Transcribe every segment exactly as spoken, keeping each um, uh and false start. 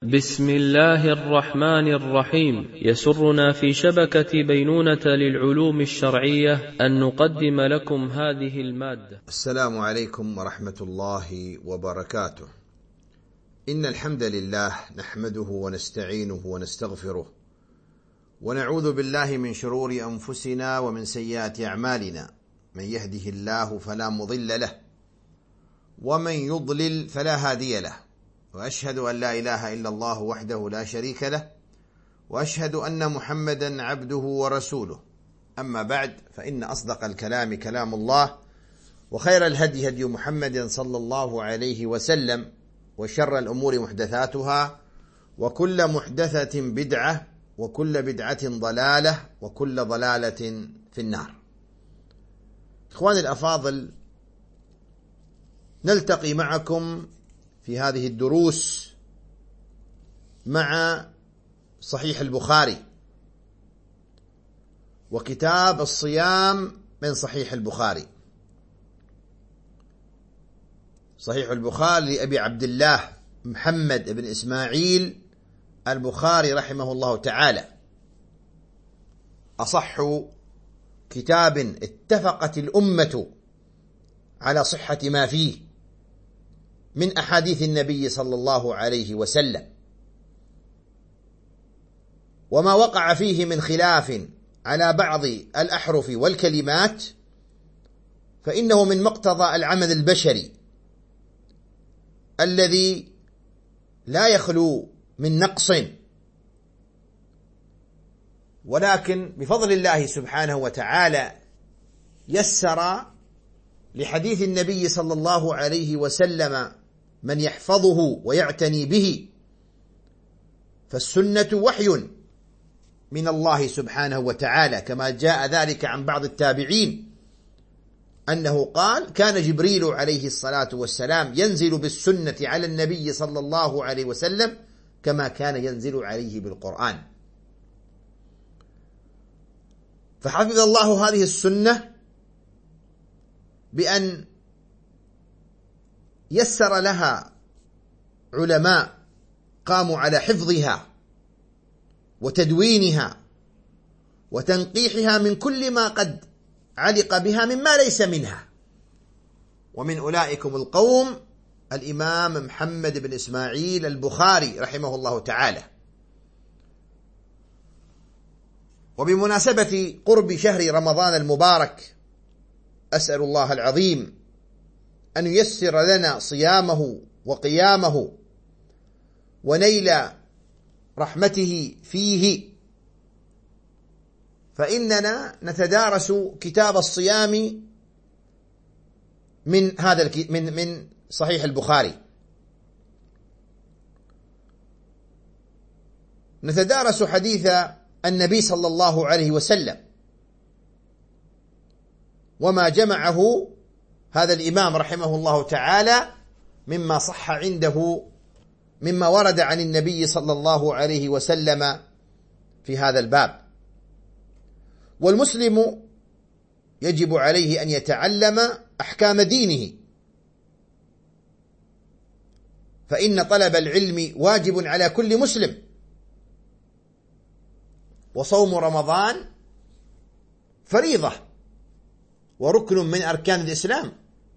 بسم الله الرحمن الرحيم. يسرنا في شبكة بينونة للعلوم الشرعية أن نقدم لكم هذه المادة. السلام عليكم ورحمة الله وبركاته. إن الحمد لله نحمده ونستعينه ونستغفره ونعوذ بالله من شرور أنفسنا ومن سيئات أعمالنا، من يهده الله فلا مضل له ومن يضلل فلا هادي له، وأشهد أن لا إله إلا الله وحده لا شريك له، وأشهد أن محمدا عبده ورسوله. أما بعد، فإن أصدق الكلام كلام الله، وخير الهدي هدي محمد صلى الله عليه وسلم، وشر الأمور محدثاتها، وكل محدثة بدعة، وكل بدعة ضلالة، وكل ضلالة في النار. إخواني الأفاضل، نلتقي معكم في هذه الدروس مع صحيح البخاري وكتاب الصيام من صحيح البخاري. صحيح البخاري لأبي عبد الله محمد بن إسماعيل البخاري رحمه الله تعالى، أصح كتاب اتفقت الأمة على صحة ما فيه من أحاديث النبي صلى الله عليه وسلم، وما وقع فيه من خلاف على بعض الأحرف والكلمات فإنه من مقتضى العمل البشري الذي لا يخلو من نقص، ولكن بفضل الله سبحانه وتعالى يسر لحديث النبي صلى الله عليه وسلم من يحفظه ويعتني به، فالسنة وحي من الله سبحانه وتعالى، كما جاء ذلك عن بعض التابعين أنه قال: كان جبريل عليه الصلاة والسلام ينزل بالسنة على النبي صلى الله عليه وسلم كما كان ينزل عليه بالقرآن. فحفظ الله هذه السنة بأن يسر لها علماء قاموا على حفظها وتدوينها وتنقيحها من كل ما قد علق بها مما ليس منها، ومن أولئكم القوم الإمام محمد بن إسماعيل البخاري رحمه الله تعالى. وبمناسبة قرب شهر رمضان المبارك، أسأل الله العظيم أن ييسر لنا صيامه وقيامه ونيل رحمته فيه، فإننا نتدارس كتاب الصيام من هذا من من صحيح البخاري. نتدارس حديث النبي صلى الله عليه وسلم وما جمعه هذا الإمام رحمه الله تعالى مما صح عنده مما ورد عن النبي صلى الله عليه وسلم في هذا الباب. والمسلم يجب عليه أن يتعلم أحكام دينه، فإن طلب العلم واجب على كل مسلم، وصوم رمضان فريضة وركن من أركان الإسلام،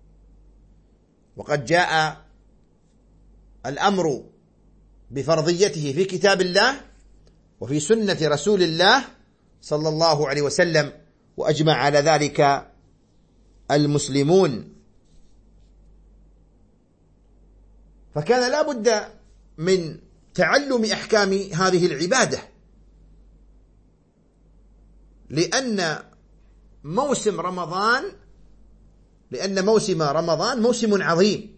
وقد جاء الأمر بفرضيته في كتاب الله وفي سنة رسول الله صلى الله عليه وسلم، وأجمع على ذلك المسلمون. فكان لا بد من تعلم أحكام هذه العبادة، لأن موسم رمضان لأن موسم رمضان موسم عظيم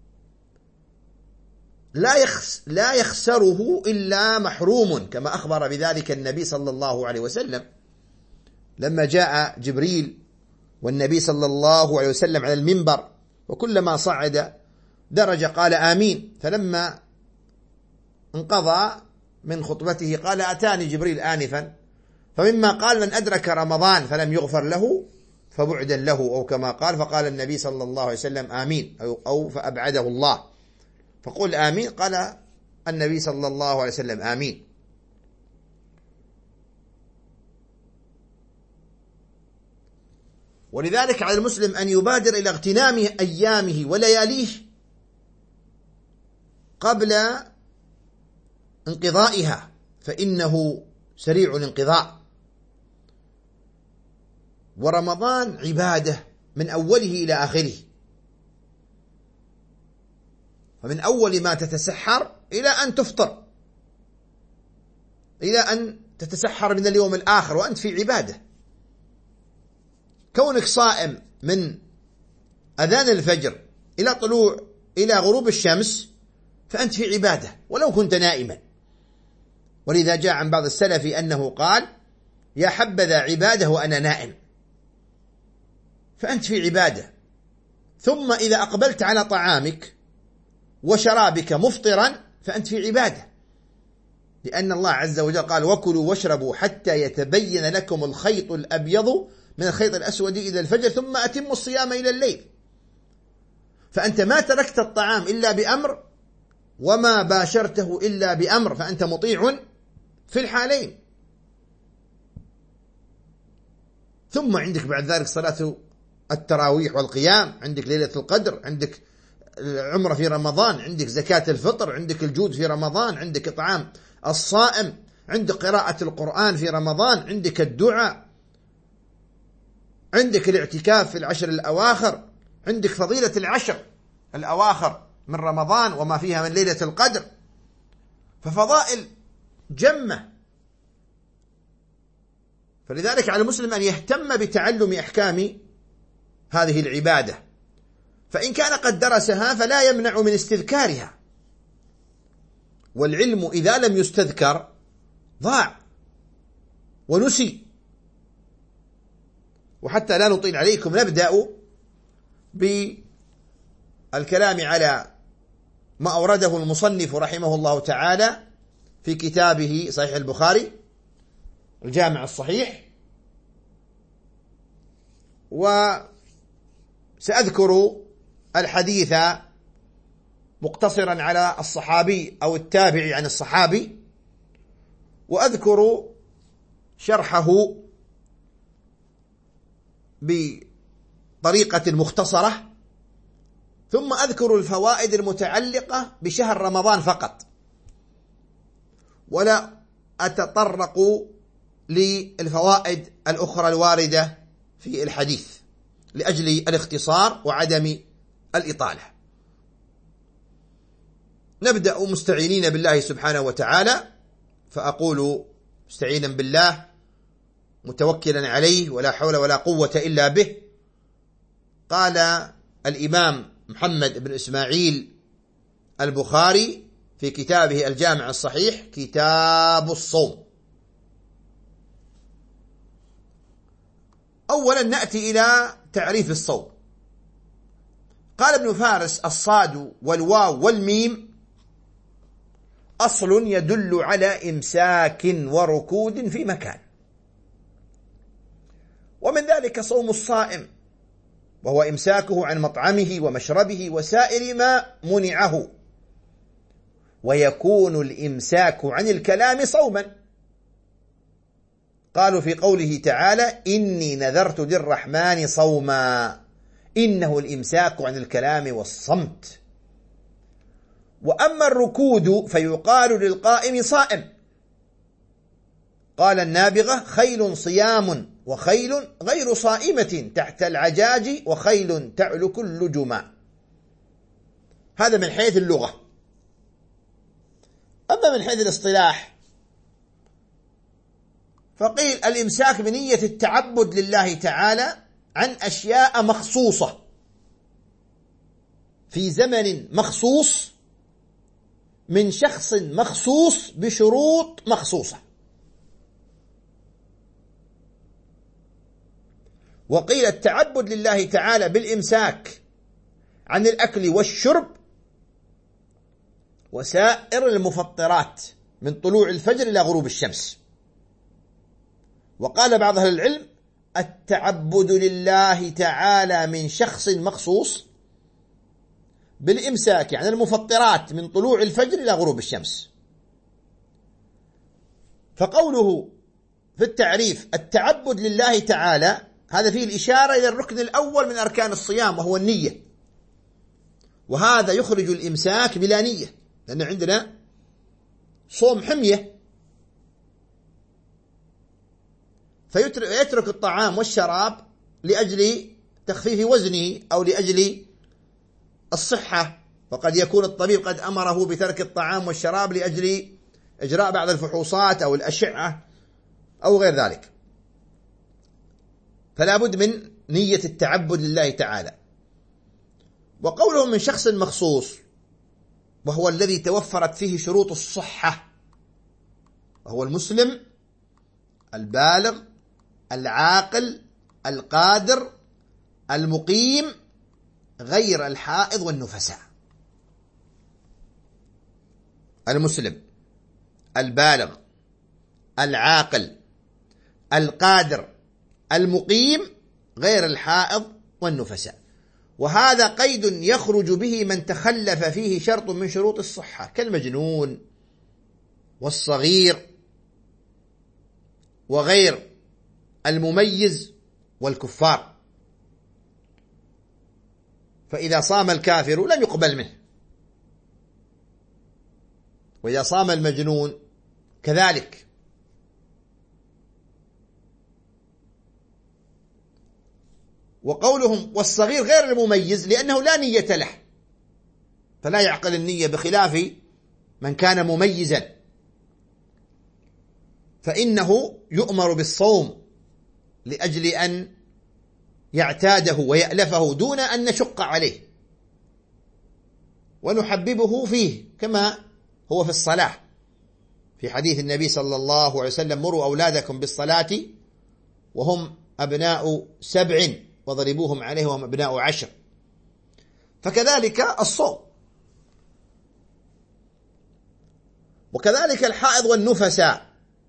لا يخس لا يخسره إلا محروم، كما أخبر بذلك النبي صلى الله عليه وسلم لما جاء جبريل والنبي صلى الله عليه وسلم على المنبر، وكلما صعد درجة قال آمين، فلما انقضى من خطبته قال: أتاني جبريل آنفا، فمما قال: من أدرك رمضان فلم يغفر له فبعدا له، أو كما قال، فقال النبي صلى الله عليه وسلم: آمين، أو, أو فأبعده الله. فقل آمين، قال: النبي صلى الله عليه وسلم. آمين. ولذلك على المسلم أن يبادر إلى اغتنام أيامه ولياليه قبل انقضائها، فإنه سريع الانقضاء. ورمضان عبادة من أوله إلى آخره، فمن أول ما تتسحر إلى أن تفطر، إلى أن تتسحر من اليوم الآخر وأنت في عبادة. كونك صائم من أذان الفجر إلى طلوع إلى غروب الشمس فأنت في عبادة ولو كنت نائما. ولذا جاء عن بعض السلف أنه قال: يا حبذا عبادة وأنا نائم. فأنت في عبادة. ثم إذا أقبلت على طعامك وشرابك مفطرا فأنت في عبادة، لأن الله عز وجل قال: وكلوا واشربوا حتى يتبين لكم الخيط الأبيض من الخيط الأسود إلى الفجر ثم أتموا الصيام إلى الليل. فأنت ما تركت الطعام إلا بأمر وما باشرته إلا بأمر، فأنت مطيع في الحالين. ثم عندك بعد ذلك صلاة التراويح والقيام، عندك ليلة القدر، عندك العمرة في رمضان، عندك زكاة الفطر، عندك الجود في رمضان، عندك إطعام الصائم، عندك قراءة القرآن في رمضان، عندك الدعاء، عندك الاعتكاف في العشر الأواخر، عندك فضيلة العشر الأواخر من رمضان وما فيها من ليلة القدر. ففضائل جمة. فلذلك على المسلم أن يهتم بتعلم أحكام هذه العبادة، فإن كان قد درسها فلا يمنع من استذكارها. والعلم إذا لم يستذكر ضاع ونسي. وحتى لا نطيل عليكم نبدأ بالكلام على ما أورده المصنف رحمه الله تعالى في كتابه صحيح البخاري الجامع الصحيح. وسأذكر الحديث مقتصرا على الصحابي أو التابعي عن الصحابي، وأذكر شرحه بطريقة مختصرة، ثم أذكر الفوائد المتعلقة بشهر رمضان فقط، ولا أتطرق للفوائد الأخرى الواردة في الحديث لأجل الاختصار وعدم الإطالة. نبدأ مستعينين بالله سبحانه وتعالى، فأقول مستعينا بالله متوكلا عليه ولا حول ولا قوة إلا به. قال الإمام محمد بن إسماعيل البخاري في كتابه الجامع الصحيح كتاب الصوم. أولا نأتي إلى تعريف الصوم. قال ابن فارس: الصاد والواو والميم أصل يدل على إمساك وركود في مكان، ومن ذلك صوم الصائم، وهو إمساكه عن مطعمه ومشربه وسائر ما منعه. ويكون الإمساك عن الكلام صوما. قالوا في قوله تعالى: إني نذرت للرحمن صوما، إنه الإمساك عن الكلام والصمت. وأما الركود فيقال للقائم صائم. قال النابغة: خيل صيام وخيل غير صائمة تحت العجاج وخيل تعلك اللجما. هذا من حيث اللغة. أما من حيث الاصطلاح فقيل الإمساك بنية التعبد لله تعالى عن أشياء مخصوصة في زمن مخصوص من شخص مخصوص بشروط مخصوصة. وقيل التعبد لله تعالى بالإمساك عن الأكل والشرب وسائر المفطرات من طلوع الفجر إلى غروب الشمس. وقال بعض أهل العلم: التعبد لله تعالى من شخص مخصوص بالإمساك عن المفطرات من طلوع الفجر إلى غروب الشمس. فقوله في التعريف التعبد لله تعالى هذا فيه الإشارة إلى الركن الأول من أركان الصيام وهو النية، وهذا يخرج الإمساك بلا نية، لأن عندنا صوم حمية، فيترك الطعام والشراب لأجل تخفيف وزنه أو لأجل الصحة، وقد يكون الطبيب قد أمره بترك الطعام والشراب لأجل إجراء بعض الفحوصات أو الأشعة أو غير ذلك، فلا بد من نية التعبد لله تعالى. وقولهم من شخص مخصوص وهو الذي توفرت فيه شروط الصحة، وهو المسلم البالغ العاقل القادر المقيم غير الحائض والنفساء. المسلم البالغ العاقل القادر المقيم غير الحائض والنفساء، وهذا قيد يخرج به من تخلف فيه شرط من شروط الصحة كالمجنون والصغير وغير المميز والكفار، فإذا صام الكافر لم يقبل منه، وإذا صام المجنون كذلك. وقولهم والصغير غير المميز لأنه لا نية له، فلا يعقل النية، بخلاف من كان مميزا فإنه يؤمر بالصوم لأجل أن يعتاده ويألفه دون أن نشق عليه ونحببه فيه، كما هو في الصلاة في حديث النبي صلى الله عليه وسلم: مروا أولادكم بالصلاة وهم أبناء سبع وضربوهم عليه وهم أبناء عشر. فكذلك الصوم، وكذلك الحائض والنفساء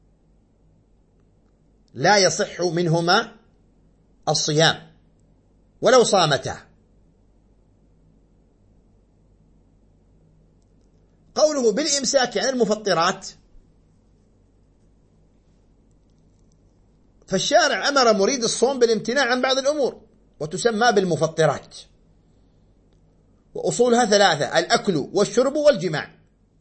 لا يصح منهما الصيام ولو صامتا. قوله بالإمساك عن المفطرات، فالشارع أمر مريد الصوم بالامتناع عن بعض الأمور وتسمى بالمفطرات، وأصولها ثلاثة: الأكل والشرب والجماع.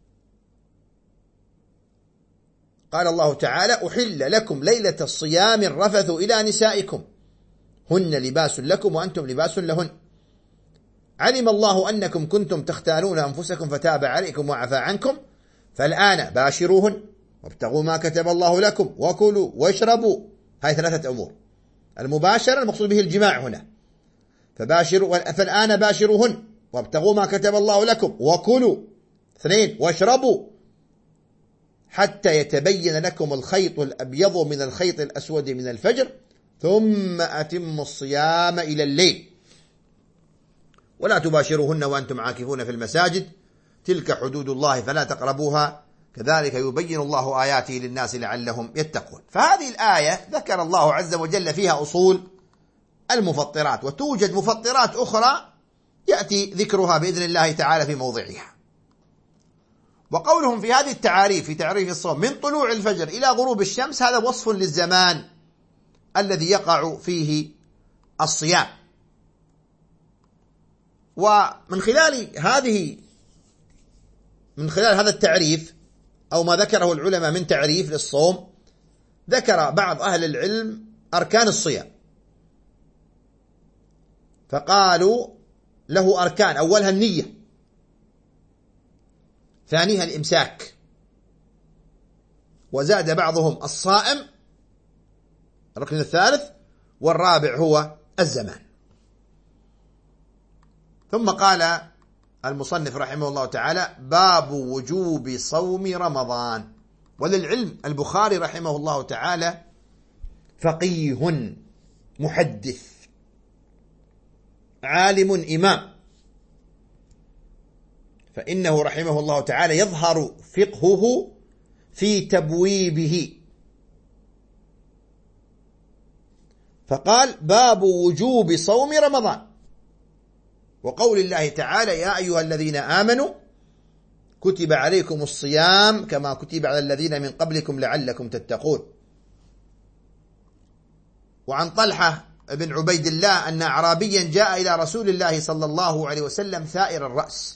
قال الله تعالى: أحل لكم ليلة الصيام الرفث إلى نسائكم هن لباس لكم وأنتم لباس لهن، علم الله أنكم كنتم تختانون أنفسكم فتاب عليكم وعفى عنكم، فالآن باشروهن وابتغوا ما كتب الله لكم وكلوا واشربوا. هاي ثلاثة أمور. المباشرة المقصود به الجماع هنا، فباشروا فالآن باشروهن وابتغوا ما كتب الله لكم وكلوا. اثنين: واشربوا حتى يتبين لكم الخيط الأبيض من الخيط الأسود من الفجر ثم أتموا الصيام إلى الليل ولا تباشروهن وأنتم عاكفون في المساجد تلك حدود الله فلا تقربوها كذلك يبين الله آياته للناس لعلهم يتقون. فهذه الآية ذكر الله عز وجل فيها أصول المفطرات، وتوجد مفطرات أخرى يأتي ذكرها بإذن الله تعالى في موضعها. وقولهم في هذه التعاريف في تعريف الصوم من طلوع الفجر إلى غروب الشمس هذا وصف للزمان الذي يقع فيه الصيام. ومن خلال هذه من خلال هذا التعريف أو ما ذكره العلماء من تعريف للصوم، ذكر بعض أهل العلم أركان الصيام، فقالوا له أركان: أولها النية، ثانيها الإمساك، وزاد بعضهم الصائم الركن الثالث، والرابع هو الزمان. ثم قال المصنف رحمه الله تعالى: باب وجوب صوم رمضان. وللعلم البخاري رحمه الله تعالى فقيه محدث عالم إمام، فإنه رحمه الله تعالى يظهر فقهه في تبويبه، فقال: باب وجوب صوم رمضان. وقول الله تعالى: يا أيها الذين آمنوا كتب عليكم الصيام كما كتب على الذين من قبلكم لعلكم تتقون. وعن طلحة بن عبيد الله أن أعرابيا جاء إلى رسول الله صلى الله عليه وسلم ثائر الرأس،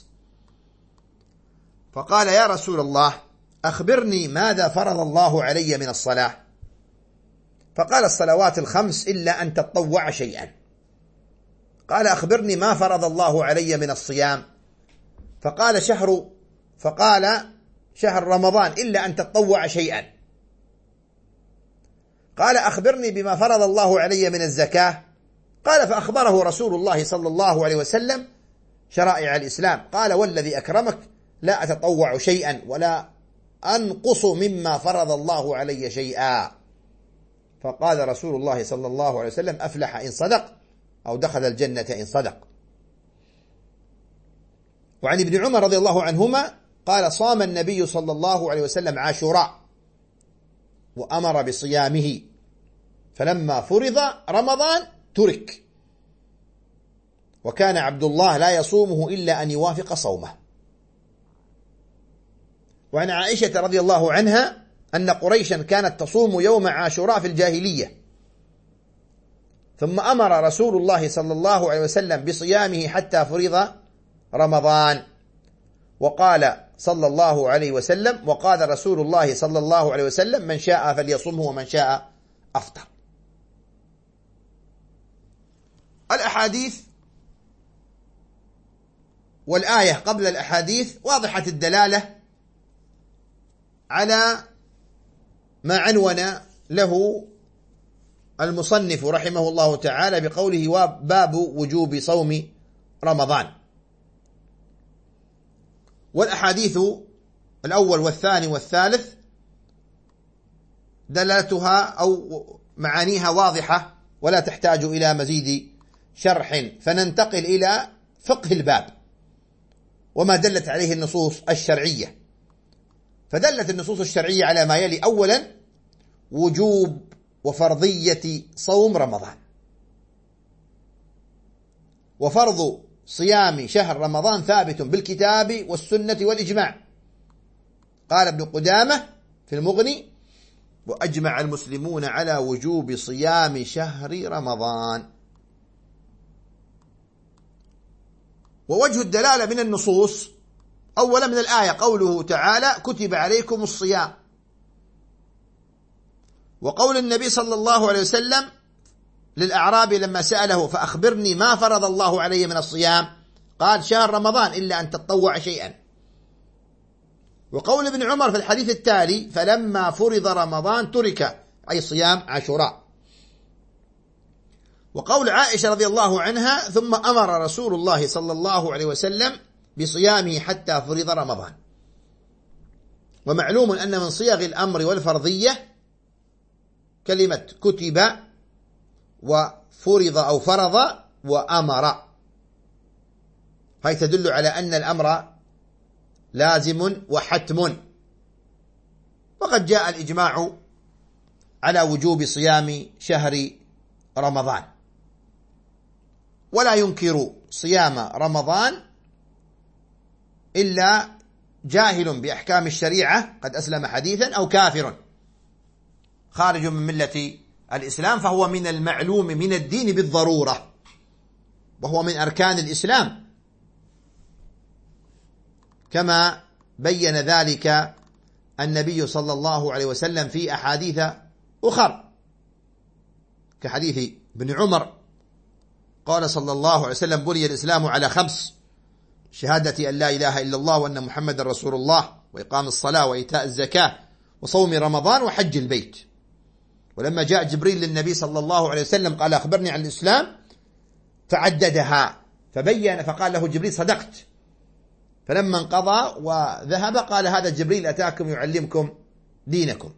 فقال: يا رسول الله، أخبرني ماذا فرض الله علي من الصلاة؟ فقال: الصلوات الخمس إلا أن تطوع شيئا. قال: أخبرني ما فرض الله علي من الصيام؟ فقال: شهر فقال شهر رمضان إلا أن تطوع شيئا. قال: أخبرني بما فرض الله علي من الزكاة؟ قال: فأخبره رسول الله صلى الله عليه وسلم شرائع الإسلام. قال: والذي أكرمك لا أتطوع شيئا ولا أنقص مما فرض الله علي شيئا. فقال رسول الله صلى الله عليه وسلم: أفلح إن صدق، أو دخل الجنة إن صدق. وعن ابن عمر رضي الله عنهما قال: صام النبي صلى الله عليه وسلم عاشوراء وأمر بصيامه، فلما فرض رمضان ترك، وكان عبد الله لا يصومه إلا أن يوافق صومه. وعن عائشة رضي الله عنها أن قريشا كانت تصوم يوم عاشوراء في الجاهلية، ثم أمر رسول الله صلى الله عليه وسلم بصيامه حتى فرض رمضان، وقال صلى الله عليه وسلم: وقال رسول الله صلى الله عليه وسلم: من شاء فليصمه ومن شاء أفطر. الأحاديث والآية قبل الأحاديث واضحة الدلالة على ما عنون له المصنف رحمه الله تعالى بقوله: باب وجوب صوم رمضان. والأحاديث الأول والثاني والثالث دلالتها أو معانيها واضحة ولا تحتاج إلى مزيد شرح، فننتقل إلى فقه الباب وما دلت عليه النصوص الشرعية. فدلت النصوص الشرعية على ما يلي: أولا، وجوب وفرضية صوم رمضان، وفرض صيام شهر رمضان ثابت بالكتاب والسنة والإجماع. قال ابن قدامة في المغني: وأجمع المسلمون على وجوب صيام شهر رمضان. ووجه الدلالة من النصوص: أولا من الآية قوله تعالى: كتب عليكم الصيام، وقول النبي صلى الله عليه وسلم للأعرابي لما سأله: فأخبرني ما فرض الله علي من الصيام؟ قال: شهر رمضان إلا أن تطوع شيئا. وقول ابن عمر في الحديث التالي: فلما فرض رمضان ترك، أي صيام عاشوراء. وقول عائشة رضي الله عنها: ثم أمر رسول الله صلى الله عليه وسلم بصيامه حتى فرض رمضان. ومعلوم أن من صيغ الأمر والفرضية كلمة كتب وفرض أو فرض وأمر، هاي تدل على أن الأمر لازم وحتم. وقد جاء الإجماع على وجوب صيام شهر رمضان، ولا ينكر صيام رمضان إلا جاهل بأحكام الشريعة قد أسلم حديثا أو كافر خارج من ملة الإسلام، فهو من المعلوم من الدين بالضرورة، وهو من أركان الإسلام، كما بين ذلك النبي صلى الله عليه وسلم في أحاديث أخر، كحديث ابن عمر قال صلى الله عليه وسلم: بني الإسلام على خمس: شهادة أن لا إله إلا الله وأن محمد رسول الله، وإقام الصلاة، وإيتاء الزكاة، وصوم رمضان، وحج البيت. ولما جاء جبريل للنبي صلى الله عليه وسلم قال: أخبرني عن الإسلام، فعددها فبين، فقال له جبريل: صدقت. فلما انقضى وذهب قال: هذا جبريل أتاكم يعلمكم دينكم.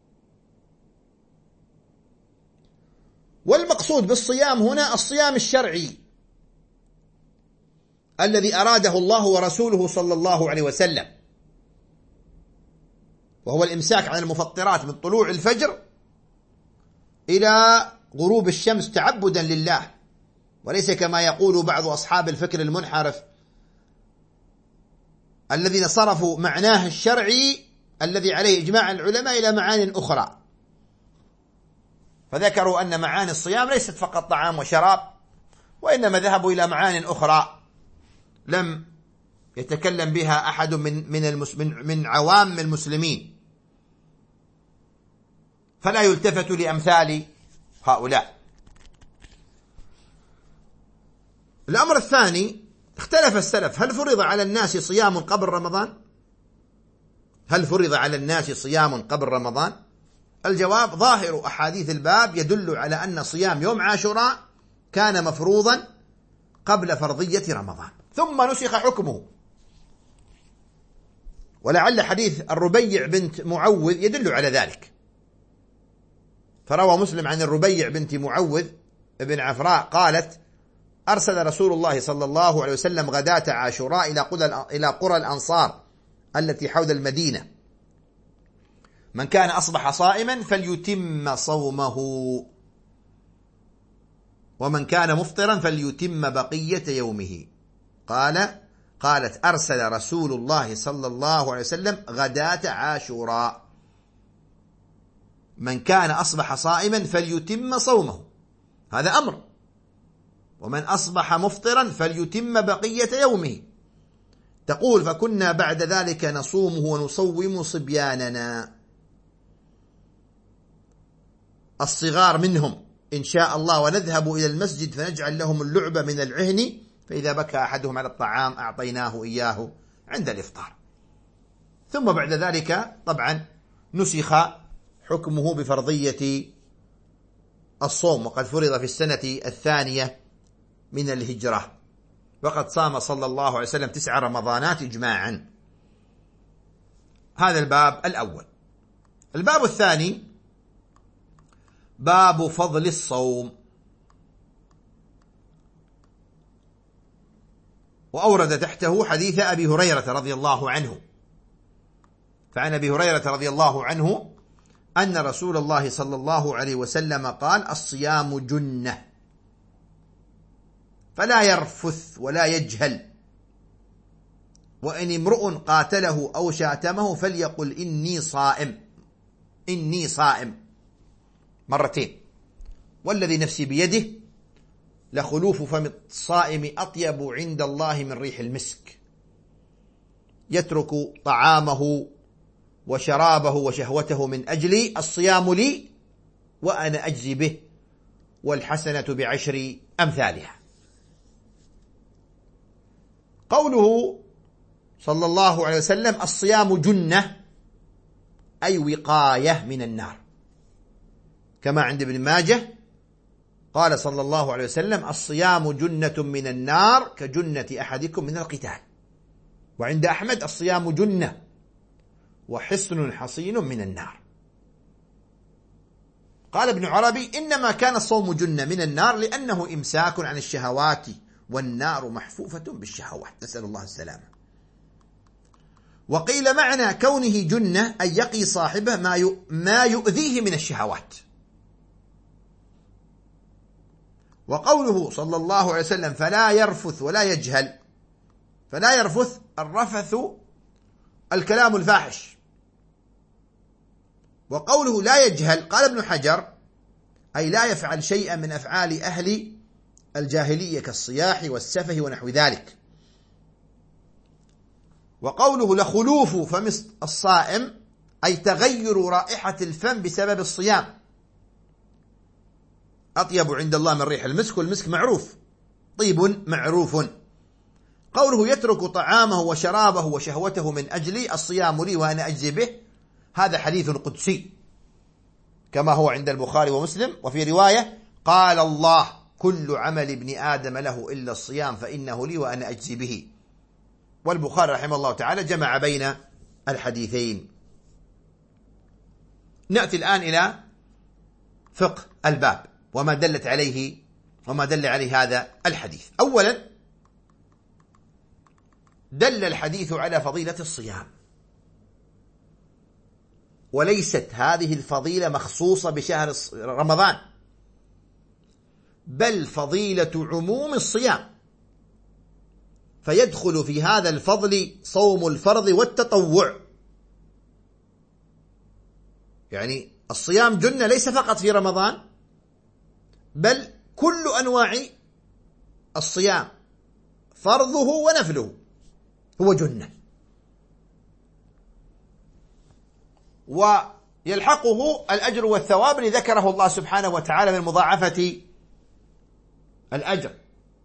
والمقصود بالصيام هنا الصيام الشرعي الذي أراده الله ورسوله صلى الله عليه وسلم، وهو الإمساك عن المفطرات من طلوع الفجر إلى غروب الشمس تعبدا لله وليس كما يقول بعض أصحاب الفكر المنحرف الذين صرفوا معناه الشرعي الذي عليه إجماع العلماء إلى معان أخرى، فذكروا أن معاني الصيام ليست فقط طعام وشراب، وإنما ذهبوا إلى معان أخرى لم يتكلم بها أحد من من من, من عوام المسلمين، فلا يلتفت لأمثال هؤلاء. الأمر الثاني، اختلف السلف هل فرض على الناس صيام قبل رمضان؟ هل فرض على الناس صيام قبل رمضان؟ الجواب ظاهر أحاديث الباب يدل على أن صيام يوم عاشوراء كان مفروضا قبل فرضية رمضان، ثم نسخ حكمه. ولعل حديث الربيع بنت معوذ يدل على ذلك، فروى مسلم عن الربيع بنت معوذ بن عفراء قالت: أرسل رسول الله صلى الله عليه وسلم غداة عاشوراء إلى قرى الأنصار التي حول المدينة: من كان أصبح صائما فليتم صومه، ومن كان مفطرا فليتم بقية يومه. قال قالت: أرسل رسول الله صلى الله عليه وسلم غداة عاشوراء: من كان أصبح صائما فليتم صومه، هذا أمر، ومن أصبح مفطرا فليتم بقية يومه. تقول: فكنا بعد ذلك نصومه ونصوم صبياننا الصغار منهم إن شاء الله، ونذهب إلى المسجد فنجعل لهم اللعبة من العهن، فإذا بكى أحدهم على الطعام أعطيناه إياه عند الإفطار. ثم بعد ذلك طبعا نسخ حكمه بفرضية الصوم، وقد فرض في السنة الثانية من الهجرة، وقد صام صلى الله عليه وسلم تسع رمضانات إجماعا. هذا الباب الأول. الباب الثاني باب فضل الصوم، وأورد تحته حديث أبي هريرة رضي الله عنه. فعن أبي هريرة رضي الله عنه أن رسول الله صلى الله عليه وسلم قال: الصيام جنة، فلا يرفث ولا يجهل، وإن امرؤ قاتله أو شاتمه فليقل إني صائم، إني صائم مرتين، والذي نفسي بيده لخلوف فم الصائم أطيب عند الله من ريح المسك، يترك طعامه وشرابه وشهوته من أجلي، الصيام لي وأنا أجزي به، والحسنة بعشر أمثالها. قوله صلى الله عليه وسلم: الصيام جنة، أي وقاية من النار، كما عند ابن ماجه قال صلى الله عليه وسلم: الصيام جنة من النار كجنة أحدكم من القتال. وعند أحمد: الصيام جنة وحصن حصين من النار. قال ابن عربي: إنما كان الصوم جنة من النار لأنه إمساك عن الشهوات، والنار محفوفة بالشهوات، نسأل الله السلامة. وقيل معنى كونه جنة أن يقي صاحبه ما ما يؤذيه من الشهوات. وقوله صلى الله عليه وسلم: فلا يرفث ولا يجهل، فلا يرفث، الرفث الكلام الفاحش. وقوله لا يجهل، قال ابن حجر: أي لا يفعل شيئا من أفعال أهل الجاهلية كالصياح والسفه ونحو ذلك. وقوله لخلوف فم الصائم، أي تغير رائحة الفم بسبب الصيام، أطيب عند الله من ريح المسك، والمسك معروف، طيب معروف. قوله يترك طعامه وشرابه وشهوته من أجلي، الصيام لي وأنا أجزي به، هذا حديث قدسي كما هو عند البخاري ومسلم. وفي رواية: قال الله: كل عمل ابن آدم له إلا الصيام فإنه لي وأنا أجزي به. والبخاري رحمه الله تعالى جمع بين الحديثين. نأتي الآن إلى فقه الباب وما دلت عليه وما دل عليه هذا الحديث. أولا، دل الحديث على فضيلة الصيام، وليست هذه الفضيلة مخصوصة بشهر رمضان، بل فضيلة عموم الصيام، فيدخل في هذا الفضل صوم الفرض والتطوع. يعني الصيام جنة ليس فقط في رمضان، بل كل أنواع الصيام فرضه ونفله هو جنة، ويلحقه الأجر والثواب لذكره الله سبحانه وتعالى من مضاعفة الأجر.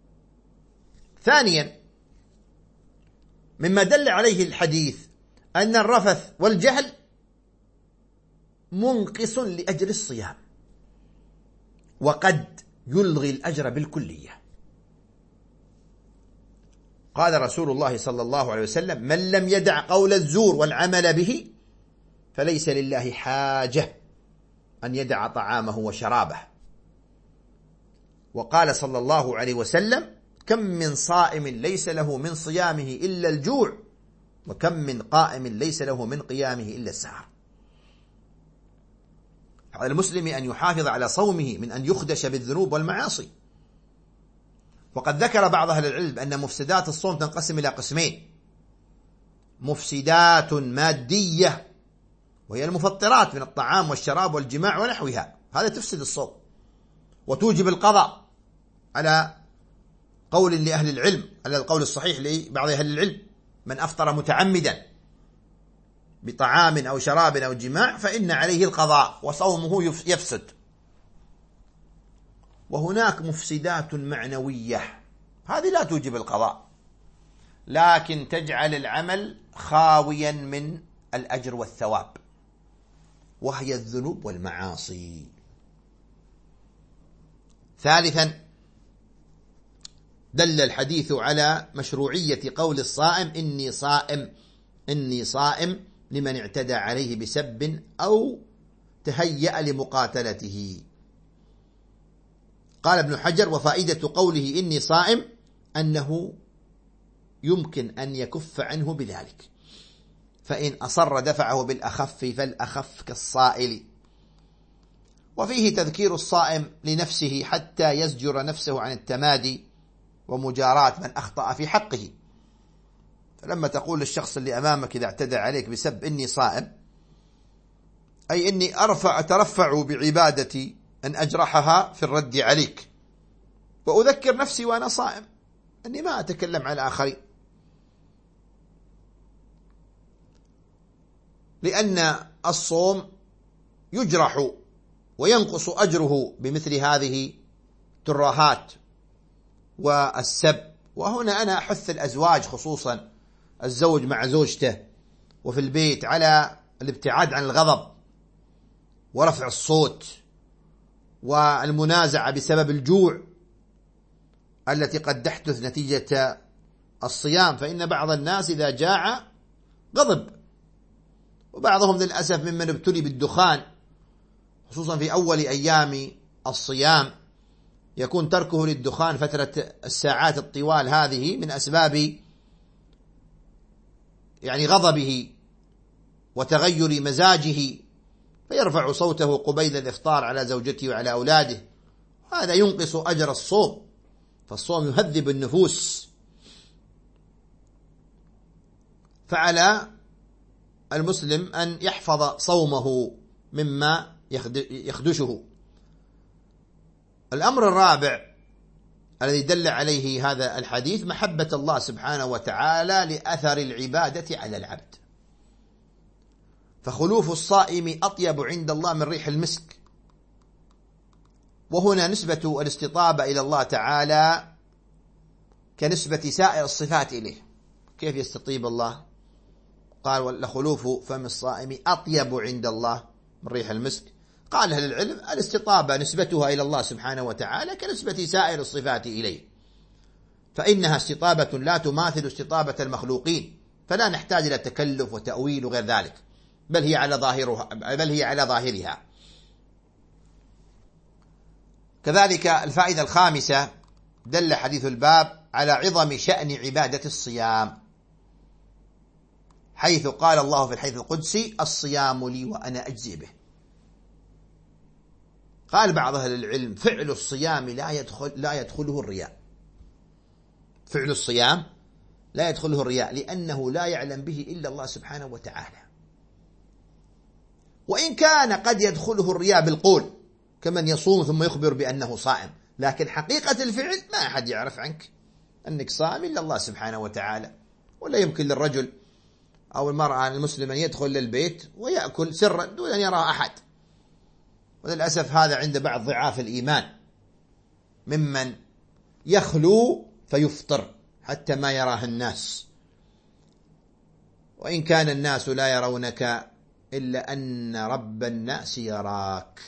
ثانيا، مما دل عليه الحديث أن الرفث والجهل منقص لأجر الصيام، وقد يلغي الأجر بالكلية. قال رسول الله صلى الله عليه وسلم: من لم يدع قول الزور والعمل به فليس لله حاجة أن يدع طعامه وشرابه. وقال صلى الله عليه وسلم: كم من صائم ليس له من صيامه إلا الجوع، وكم من قائم ليس له من قيامه إلا السهر. على المسلم أن يحافظ على صومه من أن يخدش بالذنوب والمعاصي. وقد ذكر بعض أهل العلم أن مفسدات الصوم تنقسم إلى قسمين: مفسدات مادية وهي المفطرات من الطعام والشراب والجماع ونحوها، هذا تفسد الصوم وتوجب القضاء على قول لأهل العلم، على القول الصحيح لبعض أهل العلم: من أفطر متعمدا بطعام أو شراب أو جماع فإن عليه القضاء وصومه يفسد. وهناك مفسدات معنوية، هذه لا توجب القضاء، لكن تجعل العمل خاويا من الأجر والثواب، وهي الذنوب والمعاصي. ثالثا، دل الحديث على مشروعية قول الصائم: إني صائم إني صائم لمن اعتدى عليه بسب أو تهيأ لمقاتلته. قال ابن حجر: وفائدة قوله إني صائم أنه يمكن أن يكف عنه بذلك، فإن أصر دفعه بالأخف فالأخف كالصائل. وفيه تذكير الصائم لنفسه حتى يزجر نفسه عن التمادي ومجاراة من أخطأ في حقه. فلما تقول للشخص اللي أمامك إذا اعتدى عليك بسب إني صائم، أي إني أرفع أترفع بعبادتي أن أجرحها في الرد عليك، وأذكر نفسي وأنا صائم أني ما أتكلم على الآخرين، لأن الصوم يجرح وينقص أجره بمثل هذه الترهات والسب. وهنا أنا أحث الأزواج، خصوصا الزوج مع زوجته وفي البيت، على الابتعاد عن الغضب ورفع الصوت والمنازعة بسبب الجوع التي قد تحدث نتيجة الصيام. فإن بعض الناس إذا جاع غضب، وبعضهم للأسف ممن ابتلي بالدخان، خصوصا في أول أيام الصيام يكون تركه للدخان فترة الساعات الطوال هذه من أسباب يعني غضبه وتغير مزاجه، فيرفع صوته قبيل الإفطار على زوجته وعلى أولاده، هذا ينقص أجر الصوم، فالصوم يهذب النفوس. فعلى المسلم أن يحفظ صومه مما يخدشه. الأمر الرابع الذي دل عليه هذا الحديث محبة الله سبحانه وتعالى لأثر العبادة على العبد، فخلوف الصائم أطيب عند الله من ريح المسك. وهنا نسبة الاستطابة إلى الله تعالى كنسبة سائر الصفات إليه. كيف يستطيب الله؟ قال: لخلوف فم الصائم أطيب عند الله من ريح المسك. قال أهل العلم: الاستطابة نسبتها إلى الله سبحانه وتعالى كنسبة سائر الصفات إليه، فإنها استطابة لا تماثل استطابة المخلوقين، فلا نحتاج إلى تكلف وتأويل وغير ذلك، بل هي على ظاهرها بل هي على ظاهرها. كذلك الفائدة الخامسة، دل حديث الباب على عظم شأن عبادة الصيام، حيث قال الله في الحديث القدسي: الصيام لي وأنا أجزي به. قال بعض أهل العلم: فعل الصيام لا يدخل لا يدخله الرياء. فعل الصيام لا يدخله الرياء، لأنه لا يعلم به إلا الله سبحانه وتعالى. وإن كان قد يدخله الرياء بالقول كمن يصوم ثم يخبر بأنه صائم، لكن حقيقة الفعل ما أحد يعرف عنك أنك صائم إلا الله سبحانه وتعالى. ولا يمكن للرجل أو المرأة المسلمة يدخل للبيت ويأكل سرا دون أن يرى أحد. وللأسف هذا عند بعض ضعاف الإيمان ممن يخلو فيفطر حتى ما يراه الناس، وإن كان الناس لا يرونك إلا أن رب الناس يراك.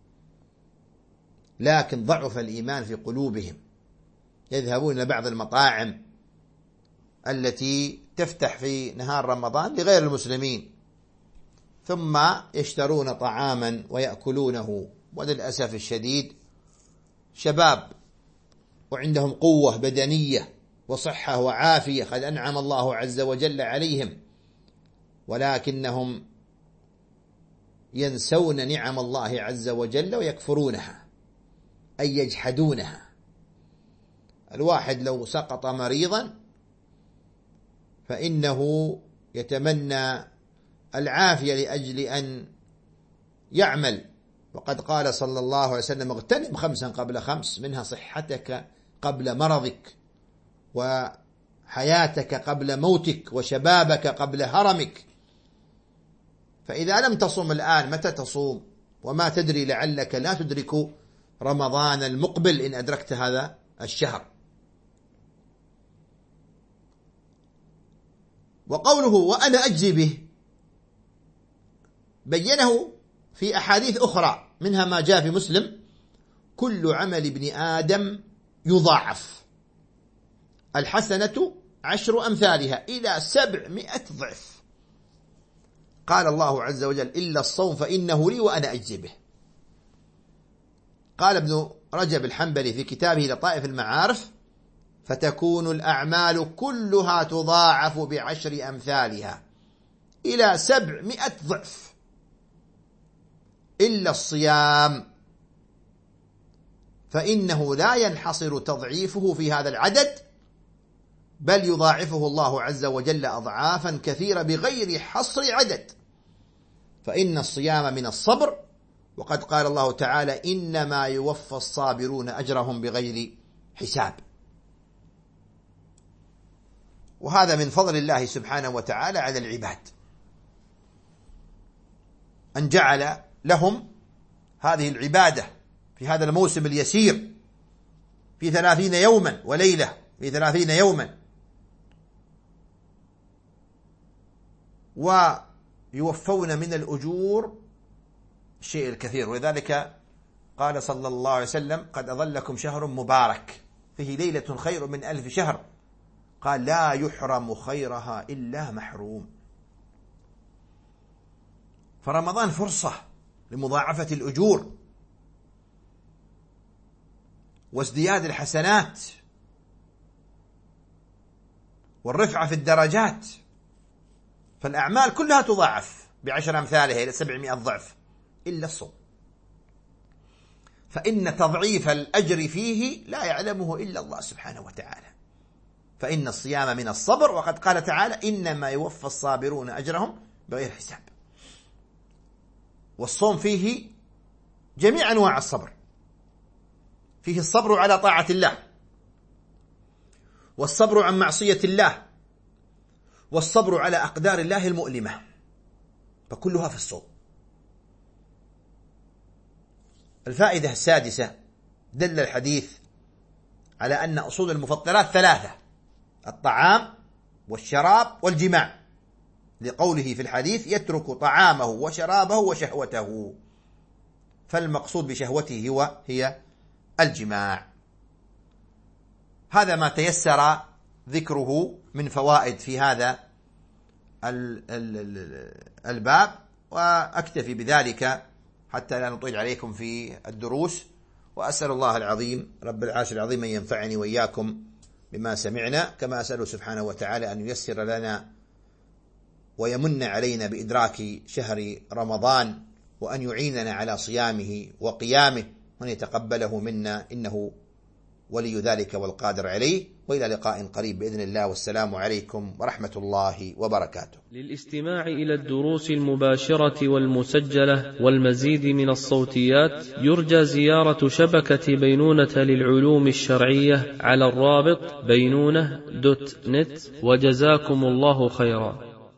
لكن ضعف الإيمان في قلوبهم، يذهبون إلى بعض المطاعم التي تفتح في نهار رمضان لغير المسلمين، ثم يشترون طعاما ويأكلونه. وللأسف الشديد شباب وعندهم قوة بدنية وصحة وعافية قد أنعم الله عز وجل عليهم، ولكنهم ينسون نعم الله عز وجل ويكفرونها، أي يجحدونها. الواحد لو سقط مريضا فإنه يتمنى العافية لأجل أن يعمل، وقد قال صلى الله عليه وسلم: اغتنم خمسا قبل خمس، منها صحتك قبل مرضك، وحياتك قبل موتك، وشبابك قبل هرمك. فإذا لم تصم الآن متى تصوم؟ وما تدري لعلك لا تدرك رمضان المقبل إن أدركت هذا الشهر. وقوله وأنا أجزي به بينه في أحاديث أخرى، منها ما جاء في مسلم: كل عمل ابن آدم يضاعف، الحسنة عشر أمثالها إلى سبعمائة ضعف. قال الله عز وجل: إلا الصوم فإنه لي وأنا أجزي به. قال ابن رجب الحنبلي في كتابه لطائف المعارف: فتكون الأعمال كلها تضاعف بعشر أمثالها إلى سبعمائة ضعف إلا الصيام، فإنه لا ينحصر تضعيفه في هذا العدد، بل يضاعفه الله عز وجل أضعافا كثيرة بغير حصر عدد. فإن الصيام من الصبر، وقد قال الله تعالى: إنما يوفى الصابرون أجرهم بغير حساب. وهذا من فضل الله سبحانه وتعالى على العباد، أن جعل لهم هذه العبادة في هذا الموسم اليسير، في ثلاثين يوما وليلة، في ثلاثين يوما، ويوفون من الأجور الشيء الكثير. ولذلك قال صلى الله عليه وسلم: قد أظلكم شهر مبارك فيه ليلة خير من ألف شهر، قال: لا يحرم خيرها إلا محروم. فرمضان فرصة لمضاعفة الأجور وازدياد الحسنات والرفعة في الدرجات، فالأعمال كلها تضاعف بعشر أمثالها إلى سبعمائة ضعف إلا الصوم، فإن تضعيف الأجر فيه لا يعلمه إلا الله سبحانه وتعالى. فإن الصيام من الصبر، وقد قال تعالى: إنما يوفى الصابرون أجرهم بغير حساب. والصوم فيه جميع أنواع الصبر، فيه الصبر على طاعة الله، والصبر عن معصية الله، والصبر على أقدار الله المؤلمة، فكلها في الصوم. الفائدة السادسة: دل الحديث على أن أصول المفطرات ثلاثة: الطعام والشراب والجماع، لقوله في الحديث: يترك طعامه وشرابه وشهوته، فالمقصود بشهوته هو هي الجماع. هذا ما تيسر ذكره من فوائد في هذا الباب، وأكتفي بذلك حتى لا نطيل عليكم في الدروس. وأسأل الله العظيم رب العرش العظيم أن ينفعني وإياكم بما سمعنا، كما أسأله سبحانه وتعالى أن ييسر لنا ويمن علينا بإدراك شهر رمضان، وأن يعيننا على صيامه وقيامه، وأن يتقبله منا، إنه ولي ذلك والقادر عليه. وإلى لقاء قريب بإذن الله، والسلام عليكم ورحمة الله وبركاته. للاستماع إلى الدروس المباشرة والمسجلة والمزيد من الصوتيات يرجى زيارة شبكة بينونة للعلوم الشرعية على الرابط بينونة دوت نت. وجزاكم الله خيرا.